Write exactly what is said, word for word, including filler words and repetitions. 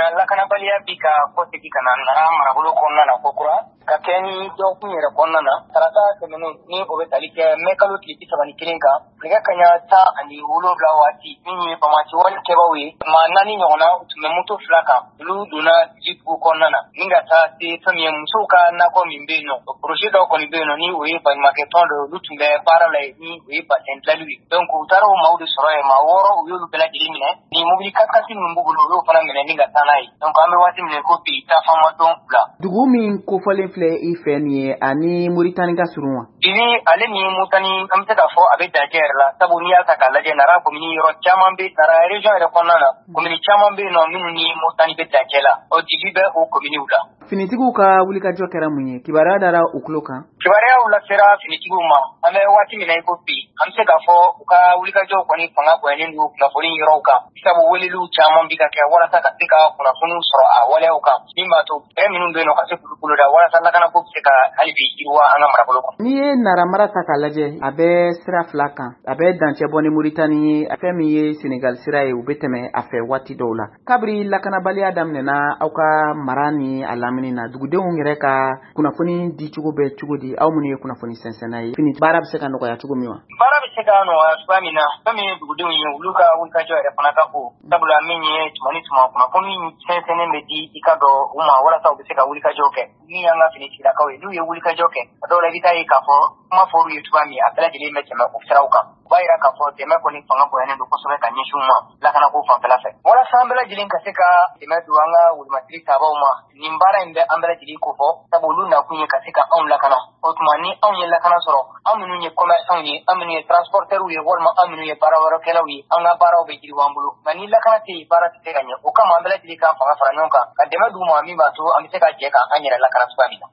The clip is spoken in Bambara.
na lakana baliya bika fotiki kana na marabulu konna na kokura ka keni do kunyere konna na tarata kemenu ni obe talike mekalo kiti sabani kilinka liga kanya ta ani ulo blawati ni pamachi won kebawi ma nani nyona tumemuto flaka lu duna jipu konna na ninga ta ti famie musuka na ko mimbeno projet do ko mimbeno ni we ba maketon do lutumbe parale ni we ba entlalui donc utaro maudu soroye ma woro uyulu bela dilimine ni mubili kakati mbugulo lo fana mene ninga tanai donc ambe wati mene ko pi ta fama don bla dugu min ko falen fle ife ni ani Mauritanie ga surunwa ini ale ni mutani amse da fo abe dajer la sabu ni aka kala je nara ko mini ro chaman be nara region re konana ko mini chaman be no min ni mutani be dajela o dibibe o ko mini ula finitigu ka wuli ka jokera munye kibara dara ukloka kibara ula sera finitigu ma ame wati mene ko pi amse da fo ka wuli ka joko ni fanga ko enen lu na fori ro ka sabu wuli lu chaman bi ka ke wala ta ka tika kuna sunu soro a wala o ka nimba to e minun be no ka se kulu da wala ta kana ko se ka halibi irwa anga marabolo ni nara marata ka laje abe sira flaka abe danche boni Mauritanie afemi ye Senegal sira e ubeteme afe wati dola kabri lakana bali adam ne na auka marani alamini na dugude ngire ka kuna foni di chugo be chugo di au muni kuna foni sensenai fini barab se kanu ko ya chugo miwa barab se kanu asbamina kami dugude ngi uluka wika jo e fana ka ko tabula minye tumani tuma kuna foni sensene medi ikado uma wala sa ubese ka wulika joke ni anga fini tira ka we lu ye wulika joke adola vita ikafo ma foru yutubami abela jeli meche ma ufrauka baira ka fo tema ko ni fanga ko ene do ko sobe ka nyeshuma la kana ko fa fela fe wala sambela jeli kaseka tema duanga wul matri tabawma nimbara inde ambela jeli ko fo tabulu na kunye kaseka on la kana otmani on ye la kana soro amunu ye commerçant ye amunu ye transporteur ye wolma amunu ye barawaro kelawi anga baraw be jeli wambulu mani la kana ti bara ti ganye o kama ambela jeli ka fanga fara nyonka ka tema duma mi ba to amse ka jeka anyere la kana subami